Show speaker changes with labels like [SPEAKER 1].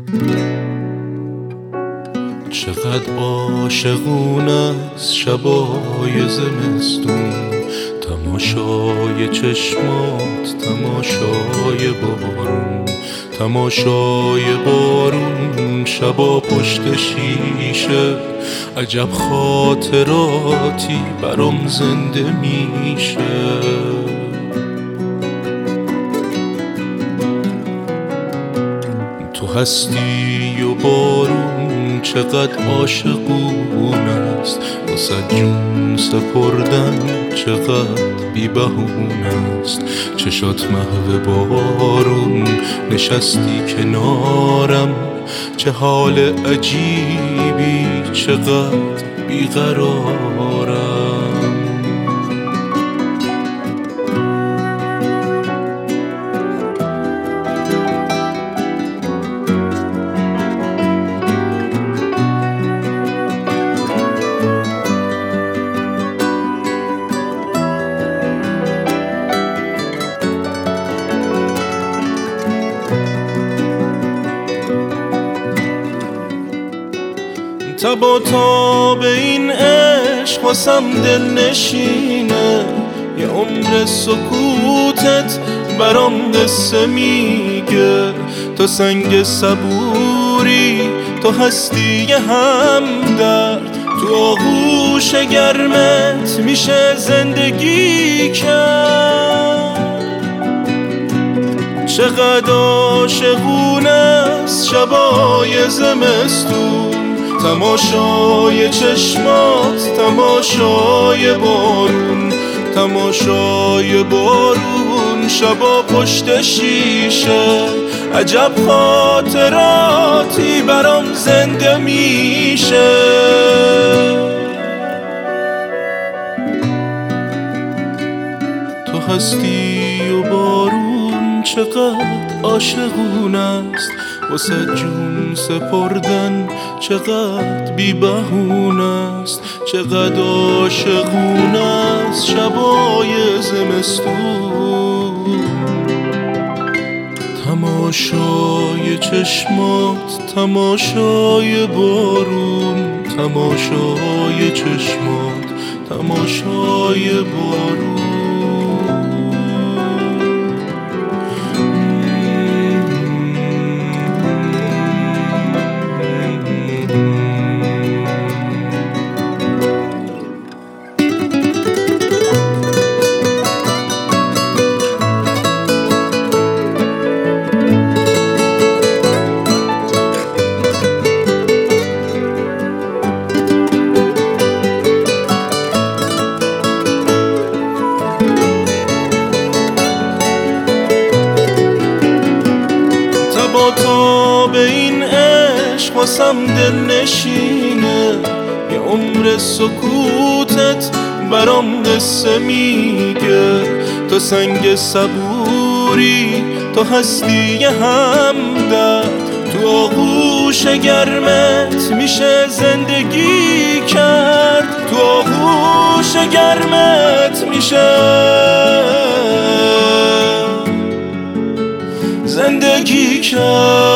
[SPEAKER 1] چقدر عاشقون از شبای زمستون، تماشای چشمات، تماشای بارون، تماشای بارون، شبا پشت شیشه. عجب خاطراتی برام زنده میشه. تو هستی و بارون چقدر عاشقون است، واسه جون سپردن چقدر بی بهونه است. چشات محو بارون، نشستی کنارم، چه حال عجیبی، چقدر بیقرارم. تبا تا به این عشق واسم دل نشینه، یه عمر سکوتت برام قصه میگه. تو سنگ صبوری، تو هستی یه همدرد، تو آغوش گرمت میشه زندگی کرد. چقدر عاشقونه است شبای زمستون، تماشای چشمات، تماشای بارون، تماشای بارون، شبا پشت شیشه. عجب خاطراتی برام زنده میشه. تو هستی و بارون چقدر عاشقون است، واسه جون سپردن چقدر بی بهونه است. چقدر عاشقون است شبای زمستون، تماشای چشمات، تماشای بارون، تماشای چشمات، تماشای بارون. تا به این عشق واسم دل نشینه، یه عمر سکوتت برام قصه میگه. تو سنگ صبوری، تو هستی یه همدرد، تو آغوش گرمت میشه زندگی کرد. تو آغوش گرمت میشه زندگی کرد.